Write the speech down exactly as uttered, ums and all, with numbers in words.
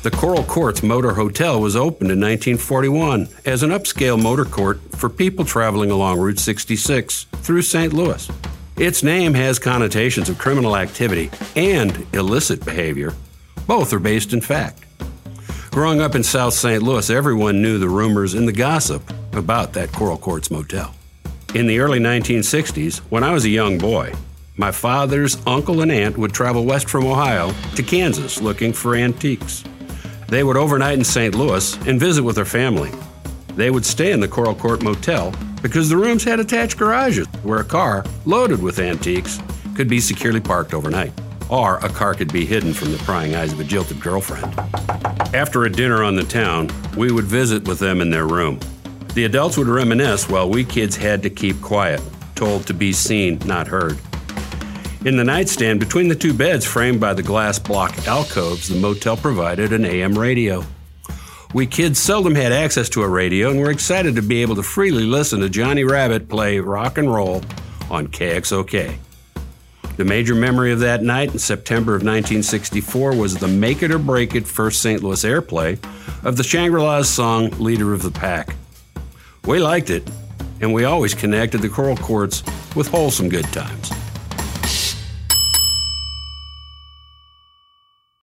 The Coral Courts Motor Hotel was opened in nineteen forty-one as an upscale motor court for people traveling along Route sixty-six through Saint Louis. Its name has connotations of criminal activity and illicit behavior. Both are based in fact. Growing up in South Saint Louis, everyone knew the rumors and the gossip about that Coral Courts Motel. In the early nineteen sixties, when I was a young boy, my father's uncle and aunt would travel west from Ohio to Kansas looking for antiques. They would overnight in Saint Louis and visit with their family. They would stay in the Coral Court Motel because the rooms had attached garages where a car loaded with antiques could be securely parked overnight, or a car could be hidden from the prying eyes of a jilted girlfriend. After a dinner on the town, we would visit with them in their room. The adults would reminisce while we kids had to keep quiet, told to be seen, not heard. In the nightstand between the two beds framed by the glass block alcoves, the motel provided an A M radio. We kids seldom had access to a radio and were excited to be able to freely listen to Johnny Rabbit play rock and roll on K X O K. The major memory of that night in September of nineteen sixty-four was the Make It or Break It first Saint Louis airplay of the Shangri-La's song Leader of the Pack. We liked it, and we always connected the Coral Courts with wholesome good times.